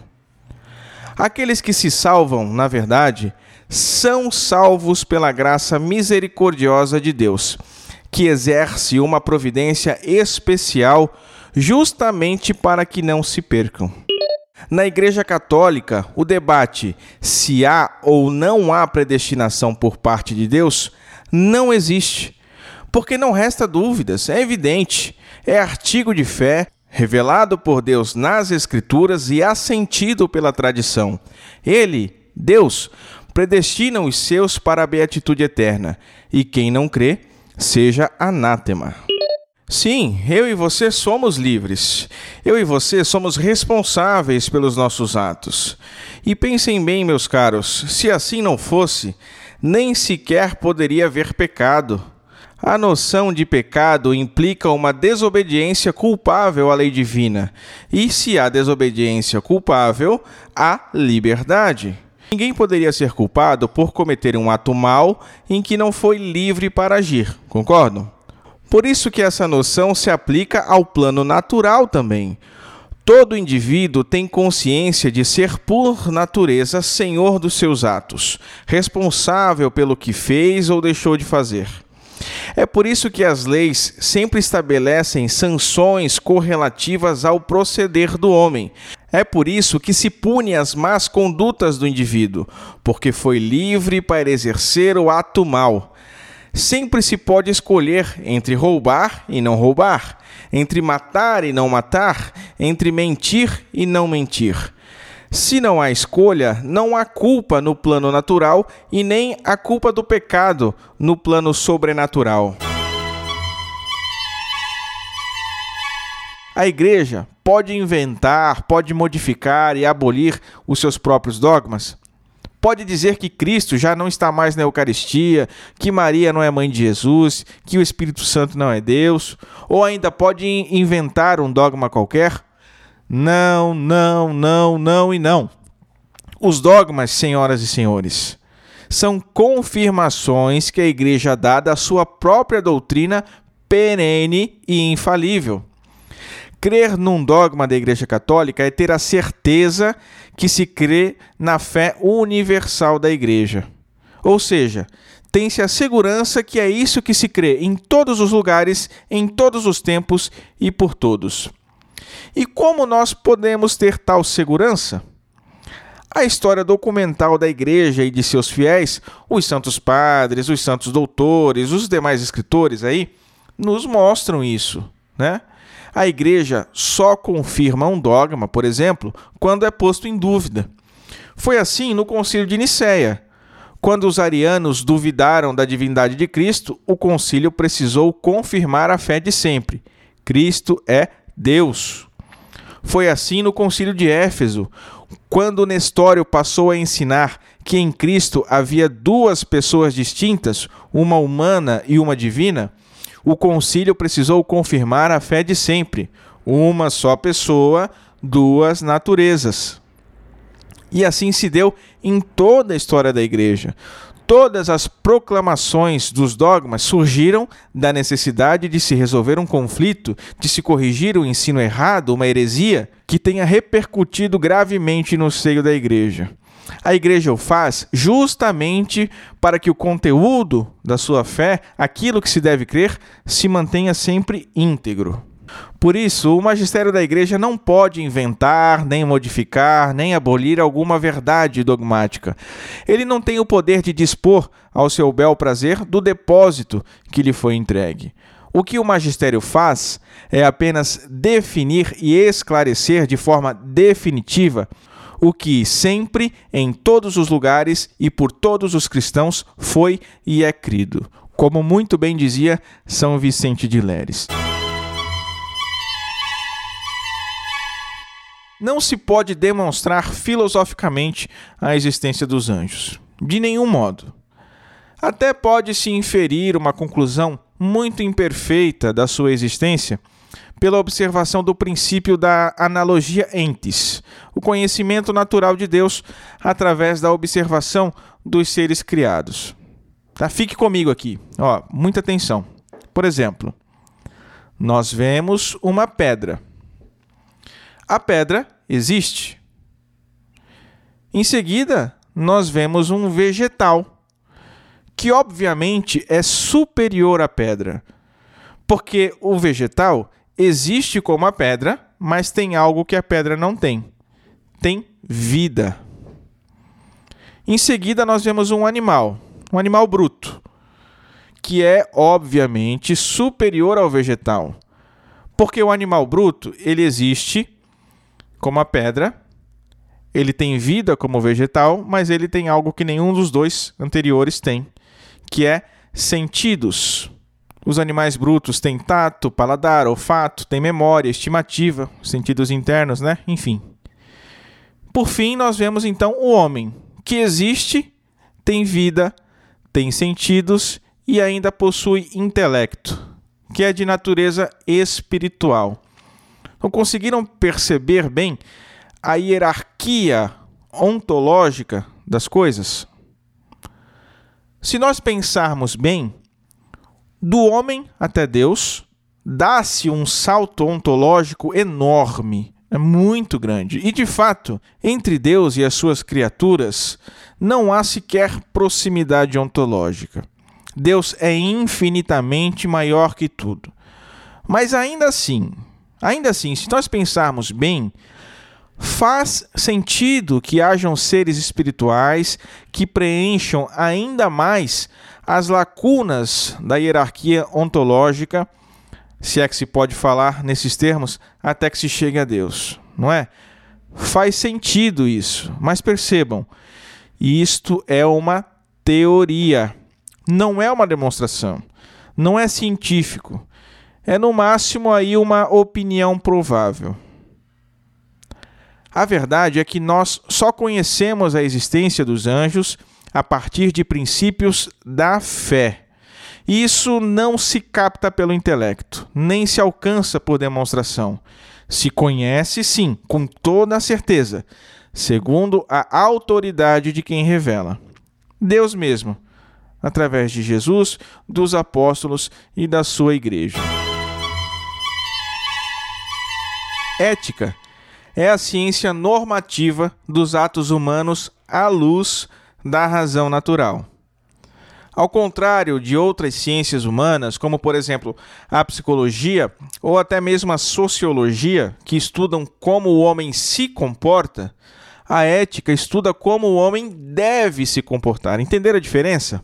Aqueles que se salvam, na verdade, são salvos pela graça misericordiosa de Deus, que exerce uma providência especial justamente para que não se percam. Na Igreja Católica, o debate se há ou não há predestinação por parte de Deus não existe, porque não resta dúvidas, é evidente, é artigo de fé, revelado por Deus nas Escrituras e assentido pela tradição. Ele, Deus, predestina os seus para a beatitude eterna, e quem não crê, seja anátema. Sim, eu e você somos livres. Eu e você somos responsáveis pelos nossos atos. E pensem bem, meus caros, se assim não fosse, nem sequer poderia haver pecado. A noção de pecado implica uma desobediência culpável à lei divina. E se há desobediência culpável, há liberdade. Ninguém poderia ser culpado por cometer um ato mau em que não foi livre para agir, concordam? Por isso que essa noção se aplica ao plano natural também. Todo indivíduo tem consciência de ser, por natureza, senhor dos seus atos, responsável pelo que fez ou deixou de fazer. É por isso que as leis sempre estabelecem sanções correlativas ao proceder do homem. É por isso que se pune as más condutas do indivíduo, porque foi livre para exercer o ato mau. Sempre se pode escolher entre roubar e não roubar, entre matar e não matar, entre mentir e não mentir. Se não há escolha, não há culpa no plano natural e nem a culpa do pecado no plano sobrenatural. A Igreja pode inventar, pode modificar e abolir os seus próprios dogmas? Pode dizer que Cristo já não está mais na Eucaristia, que Maria não é mãe de Jesus, que o Espírito Santo não é Deus, ou ainda pode inventar um dogma qualquer? Não, não, não, não e não. Os dogmas, senhoras e senhores, são confirmações que a Igreja dá da sua própria doutrina perene e infalível. Crer num dogma da Igreja Católica é ter a certeza que se crê na fé universal da Igreja. Ou seja, tem-se a segurança que é isso que se crê em todos os lugares, em todos os tempos e por todos. E como nós podemos ter tal segurança? A história documental da Igreja e de seus fiéis, os santos padres, os santos doutores, os demais escritores aí, nos mostram isso, né? A Igreja só confirma um dogma, por exemplo, quando é posto em dúvida. Foi assim no Concílio de Nicéia. Quando os arianos duvidaram da divindade de Cristo, o concílio precisou confirmar a fé de sempre. Cristo é Deus. Foi assim no Concílio de Éfeso, quando Nestório passou a ensinar que em Cristo havia duas pessoas distintas, uma humana e uma divina. O concílio precisou confirmar a fé de sempre, uma só pessoa, duas naturezas. E assim se deu em toda a história da Igreja. Todas as proclamações dos dogmas surgiram da necessidade de se resolver um conflito, de se corrigir um ensino errado, uma heresia, que tenha repercutido gravemente no seio da Igreja. A Igreja o faz justamente para que o conteúdo da sua fé, aquilo que se deve crer, se mantenha sempre íntegro. Por isso, o magistério da Igreja não pode inventar, nem modificar, nem abolir alguma verdade dogmática. Ele não tem o poder de dispor ao seu bel prazer do depósito que lhe foi entregue. O que o magistério faz é apenas definir e esclarecer de forma definitiva o que sempre, em todos os lugares e por todos os cristãos foi e é crido, como muito bem dizia São Vicente de Lérez. Não se pode demonstrar filosoficamente a existência dos anjos, de nenhum modo. Até pode-se inferir uma conclusão muito imperfeita da sua existência pela observação do princípio da analogia entes, o conhecimento natural de Deus através da observação dos seres criados. Tá? Fique comigo aqui, ó, muita atenção. Por exemplo, nós vemos uma pedra. A pedra existe. Em seguida, nós vemos um vegetal, que obviamente é superior à pedra, porque o vegetal existe como a pedra, mas tem algo que a pedra não tem. Tem vida. Em seguida, nós vemos um animal, um animal bruto, que é, obviamente, superior ao vegetal. Porque o animal bruto, ele existe como a pedra, ele tem vida como o vegetal, mas ele tem algo que nenhum dos dois anteriores tem, que é sentidos. Os animais brutos têm tato, paladar, olfato, têm memória, estimativa, sentidos internos, né? Enfim. Por fim, nós vemos então o homem, que existe, tem vida, tem sentidos e ainda possui intelecto, que é de natureza espiritual. Então, conseguiram perceber bem a hierarquia ontológica das coisas? Se nós pensarmos bem, do homem até Deus, dá-se um salto ontológico enorme, é muito grande. E, de fato, entre Deus e as suas criaturas, não há sequer proximidade ontológica. Deus é infinitamente maior que tudo. Mas ainda assim, ainda assim, se nós pensarmos bem, faz sentido que hajam seres espirituais que preencham ainda mais as lacunas da hierarquia ontológica, se é que se pode falar nesses termos, até que se chegue a Deus, não é? Faz sentido isso, mas percebam, isto é uma teoria, não é uma demonstração, não é científico, é no máximo aí uma opinião provável. A verdade é que nós só conhecemos a existência dos anjos a partir de princípios da fé. Isso não se capta pelo intelecto, nem se alcança por demonstração. Se conhece, sim, com toda a certeza, segundo a autoridade de quem revela. Deus mesmo, através de Jesus, dos apóstolos e da sua igreja. Ética é a ciência normativa dos atos humanos à luz da razão natural. Ao contrário de outras ciências humanas, como por exemplo a psicologia ou até mesmo a sociologia, que estudam como o homem se comporta, a ética estuda como o homem deve se comportar. Entenderam a diferença?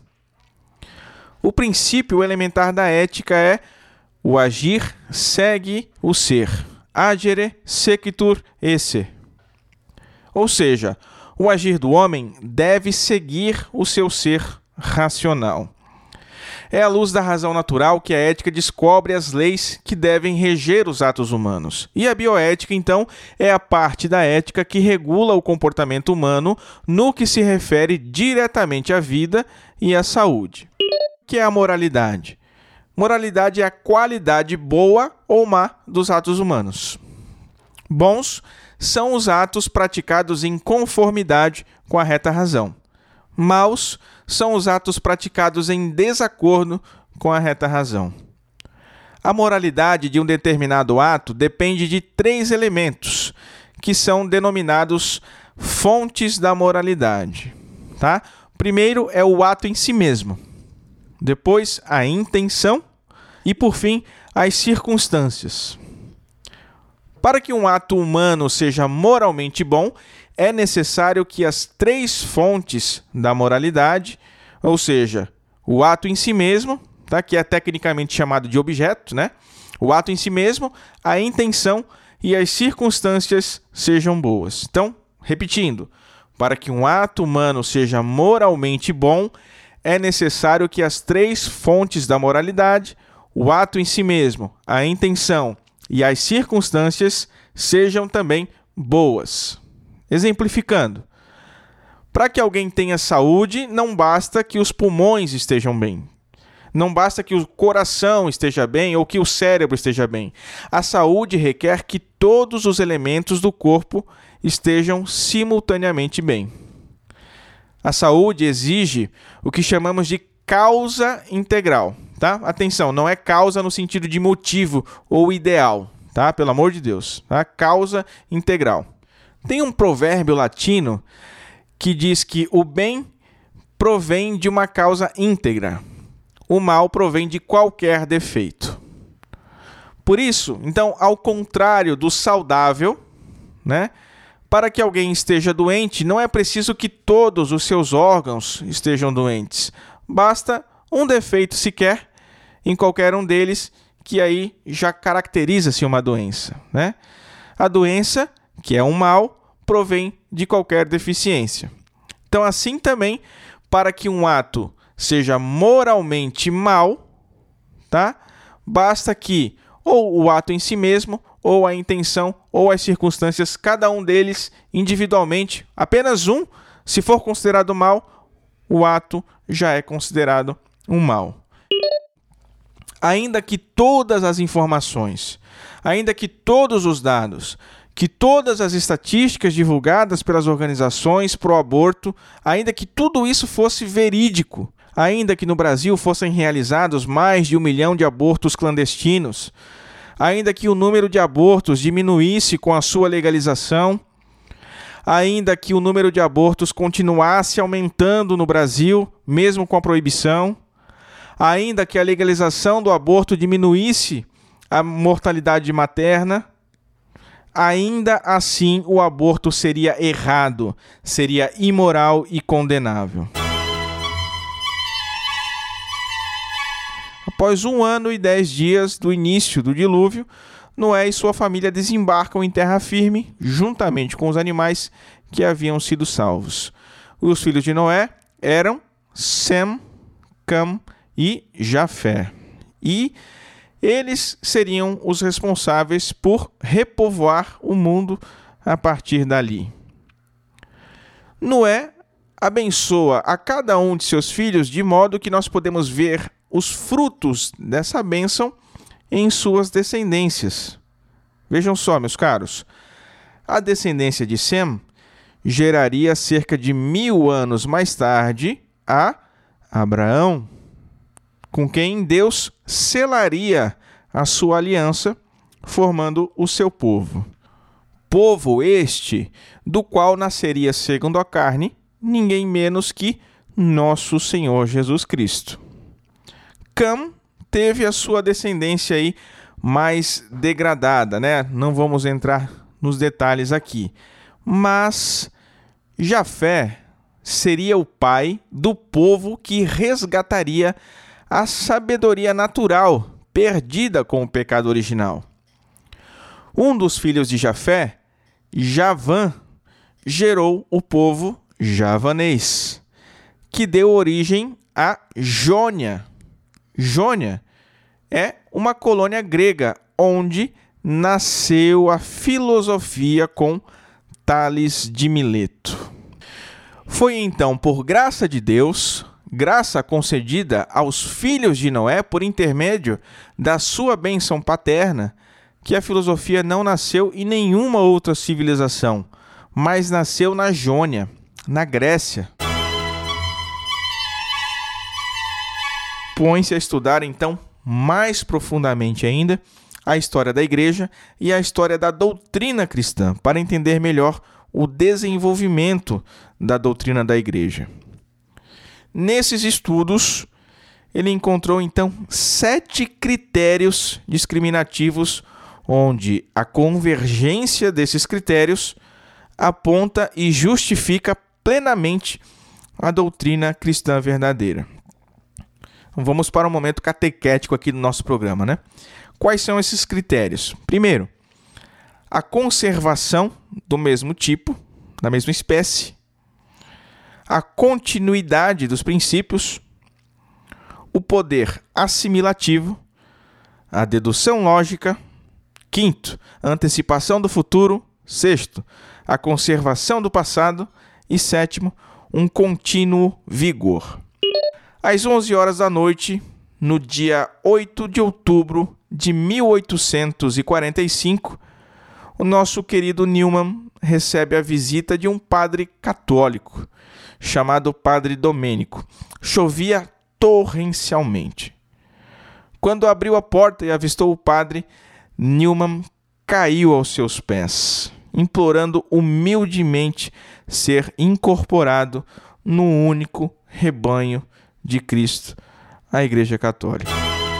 O princípio elementar da ética é o agir segue o ser. Agere sequitur esse. Ou seja, o agir do homem deve seguir o seu ser racional. É à luz da razão natural que a ética descobre as leis que devem reger os atos humanos. E a bioética, então, é a parte da ética que regula o comportamento humano no que se refere diretamente à vida e à saúde. O que é a moralidade? Moralidade é a qualidade boa ou má dos atos humanos. Bons são os atos praticados em conformidade com a reta razão. Maus são os atos praticados em desacordo com a reta razão. A moralidade de um determinado ato depende de três elementos, que são denominados fontes da moralidade. Tá? Primeiro é o ato em si mesmo, depois a intenção e, por fim, as circunstâncias. Para que um ato humano seja moralmente bom, é necessário que as três fontes da moralidade, ou seja, o ato em si mesmo, tá? Que é tecnicamente chamado de objeto, né? O ato em si mesmo, a intenção e as circunstâncias sejam boas. Então, repetindo, para que um ato humano seja moralmente bom, é necessário que as três fontes da moralidade, o ato em si mesmo, a intenção e as circunstâncias, sejam também boas. Exemplificando, para que alguém tenha saúde, não basta que os pulmões estejam bem. Não basta que o coração esteja bem ou que o cérebro esteja bem. A saúde requer que todos os elementos do corpo estejam simultaneamente bem. A saúde exige o que chamamos de causa integral. Tá? Atenção, não é causa no sentido de motivo ou ideal. Tá? Pelo amor de Deus. Tá? Causa integral. Tem um provérbio latino que diz que o bem provém de uma causa íntegra. O mal provém de qualquer defeito. Por isso, então, ao contrário do saudável, né, para que alguém esteja doente, não é preciso que todos os seus órgãos estejam doentes. Basta um defeito sequer em qualquer um deles, que aí já caracteriza-se uma doença, né? A doença, que é um mal, provém de qualquer deficiência. Então, assim também, para que um ato seja moralmente mal, tá? Basta que ou o ato em si mesmo, ou a intenção, ou as circunstâncias, cada um deles individualmente, apenas um, se for considerado mal, o ato já é considerado um mal. Ainda que todas as informações, ainda que todos os dados, que todas as estatísticas divulgadas pelas organizações pró-aborto, ainda que tudo isso fosse verídico, ainda que no Brasil fossem realizados mais de um milhão de abortos clandestinos, ainda que o número de abortos diminuísse com a sua legalização, ainda que o número de abortos continuasse aumentando no Brasil, mesmo com a proibição, ainda que a legalização do aborto diminuísse a mortalidade materna, ainda assim o aborto seria errado, seria imoral e condenável. Após um ano e dez dias do início do dilúvio, Noé e sua família desembarcam em terra firme, juntamente com os animais que haviam sido salvos. Os filhos de Noé eram Sem, Cam e Jafé. E eles seriam os responsáveis por repovoar o mundo a partir dali. Noé abençoa a cada um de seus filhos de modo que nós podemos ver os frutos dessa bênção em suas descendências. Vejam só, meus caros, a descendência de Sem geraria cerca de mil anos mais tarde a Abraão, com quem Deus selaria a sua aliança, formando o seu povo. Povo este, do qual nasceria segundo a carne, ninguém menos que nosso Senhor Jesus Cristo. Cam teve a sua descendência aí mais degradada, né? Não vamos entrar nos detalhes aqui. Mas Jafé seria o pai do povo que resgataria a sabedoria natural perdida com o pecado original. Um dos filhos de Jafé, Javã, gerou o povo javanês, que deu origem a Jônia. Jônia é uma colônia grega onde nasceu a filosofia com Tales de Mileto. Foi então por graça de Deus, graça concedida aos filhos de Noé por intermédio da sua bênção paterna, que a filosofia não nasceu em nenhuma outra civilização, mas nasceu na Jônia, na Grécia. Põe-se a estudar, então, mais profundamente ainda, a história da igreja e a história da doutrina cristã, para entender melhor o desenvolvimento da doutrina da igreja. Nesses estudos, ele encontrou, então, sete critérios discriminativos, onde a convergência desses critérios aponta e justifica plenamente a doutrina cristã verdadeira. Vamos para um momento catequético aqui do nosso programa, né? Quais são esses critérios? Primeiro, a conservação do mesmo tipo, da mesma espécie, a continuidade dos princípios, o poder assimilativo, a dedução lógica, quinto, a antecipação do futuro, sexto, a conservação do passado e sétimo, um contínuo vigor. Às onze horas da noite, no dia oito de outubro de mil oitocentos e quarenta e cinco, o nosso querido Newman recebe a visita de um padre católico, chamado Padre Domênico. Chovia torrencialmente. Quando abriu a porta e avistou o padre, Newman caiu aos seus pés, implorando humildemente ser incorporado no único rebanho de Cristo, a Igreja Católica.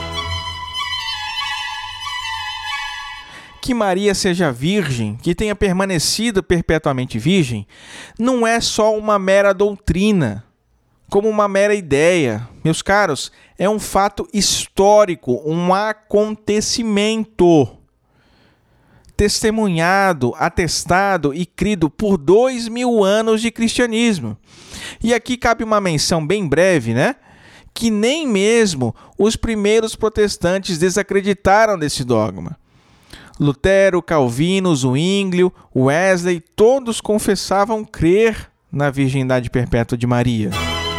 Que Maria seja virgem, que tenha permanecido perpetuamente virgem, não é só uma mera doutrina, como uma mera ideia. Meus caros, é um fato histórico, um acontecimento testemunhado, atestado e crido por dois mil anos de cristianismo. E aqui cabe uma menção bem breve, né? Que nem mesmo os primeiros protestantes desacreditaram desse dogma. Lutero, Calvino, Zwinglio, Wesley, todos confessavam crer na virgindade perpétua de Maria.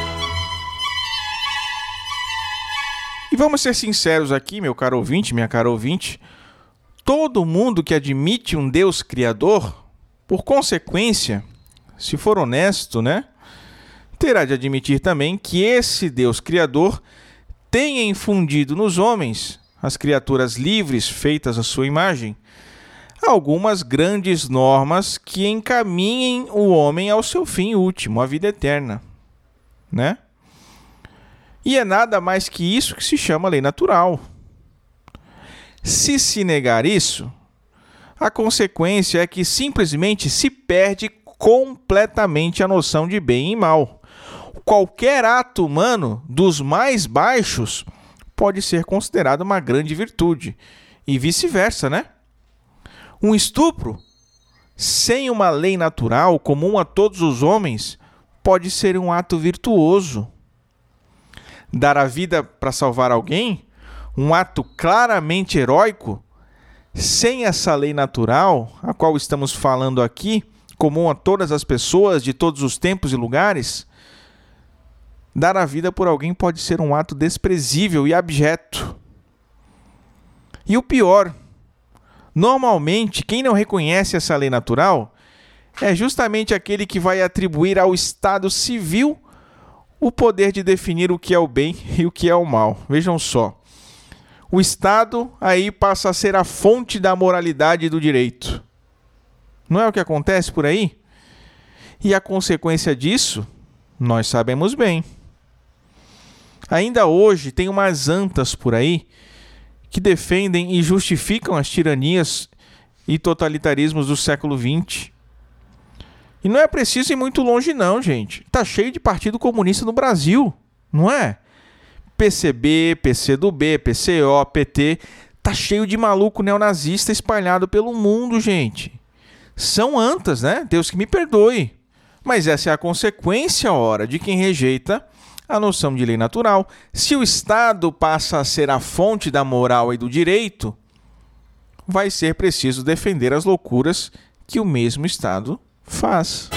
E vamos ser sinceros aqui, meu caro ouvinte, minha cara ouvinte, todo mundo que admite um Deus criador, por consequência, se for honesto, né, terá de admitir também que esse Deus criador tenha infundido nos homens, as criaturas livres feitas à sua imagem, algumas grandes normas que encaminhem o homem ao seu fim último, a vida eterna, né? E é nada mais que isso que se chama lei natural. Se se negar isso, a consequência é que simplesmente se perde completamente a noção de bem e mal. Qualquer ato humano, dos mais baixos, pode ser considerado uma grande virtude, e vice-versa, né? Um estupro, sem uma lei natural comum a todos os homens, pode ser um ato virtuoso. Dar a vida para salvar alguém, um ato claramente heróico, sem essa lei natural, a qual estamos falando aqui, comum a todas as pessoas de todos os tempos e lugares, dar a vida por alguém pode ser um ato desprezível e abjeto. E o pior, normalmente, quem não reconhece essa lei natural é justamente aquele que vai atribuir ao Estado civil o poder de definir o que é o bem e o que é o mal. Vejam só. O Estado aí passa a ser a fonte da moralidade e do direito. Não é o que acontece por aí? E a consequência disso, nós sabemos bem. Ainda hoje tem umas antas por aí que defendem e justificam as tiranias e totalitarismos do século vinte. E não é preciso ir muito longe não, gente. Tá cheio de partido comunista no Brasil, não é? P C B, P C do B, P C O, P T. Tá cheio de maluco neonazista espalhado pelo mundo, gente. São antas, né? Deus que me perdoe. Mas essa é a consequência, ora, de quem rejeita a noção de lei natural. Se o Estado passa a ser a fonte da moral e do direito, vai ser preciso defender as loucuras que o mesmo Estado faz.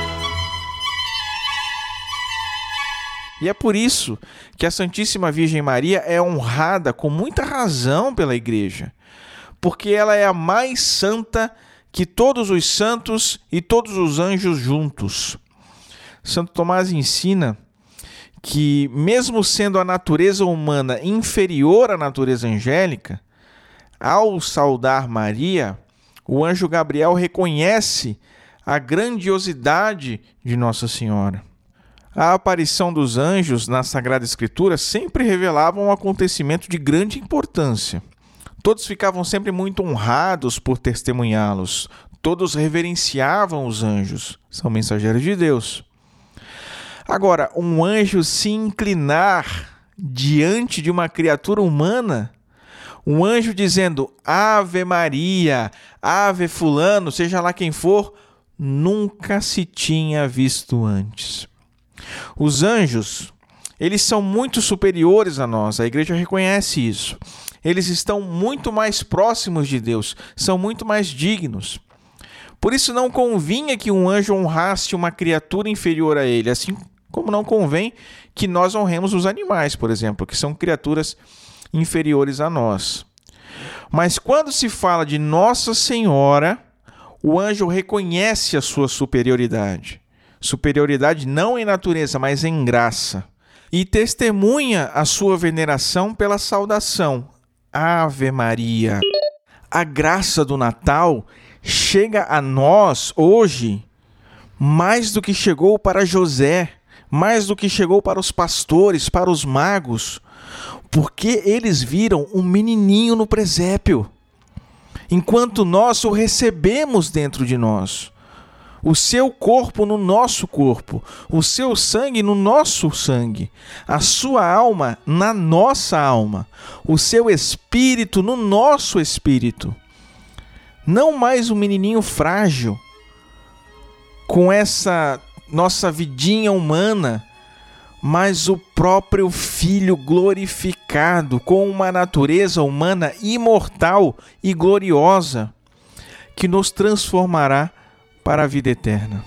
E é por isso que a Santíssima Virgem Maria é honrada com muita razão pela Igreja, porque ela é a mais santa que todos os santos e todos os anjos juntos. Santo Tomás ensina que, mesmo sendo a natureza humana inferior à natureza angélica, ao saudar Maria, o anjo Gabriel reconhece a grandiosidade de Nossa Senhora. A aparição dos anjos na Sagrada Escritura sempre revelava um acontecimento de grande importância. Todos ficavam sempre muito honrados por testemunhá-los. Todos reverenciavam os anjos. São mensageiros de Deus. Agora, um anjo se inclinar diante de uma criatura humana, um anjo dizendo Ave Maria, Ave fulano, seja lá quem for, nunca se tinha visto antes. Os anjos, eles são muito superiores a nós, a Igreja reconhece isso. Eles estão muito mais próximos de Deus, são muito mais dignos. Por isso não convinha que um anjo honrasse uma criatura inferior a ele, assim como não convém que nós honremos os animais, por exemplo, que são criaturas inferiores a nós. Mas quando se fala de Nossa Senhora, o anjo reconhece a sua superioridade. Superioridade não em natureza, mas em graça. E testemunha a sua veneração pela saudação. Ave Maria. A graça do Natal chega a nós hoje mais do que chegou para José, mais do que chegou para os pastores, para os magos, porque eles viram um menininho no presépio, enquanto nós o recebemos dentro de nós. O seu corpo no nosso corpo, o seu sangue no nosso sangue, a sua alma na nossa alma, o seu espírito no nosso espírito. Não mais um menininho frágil, com essa nossa vidinha humana, mas o próprio Filho glorificado, com uma natureza humana imortal e gloriosa, que nos transformará para a vida eterna.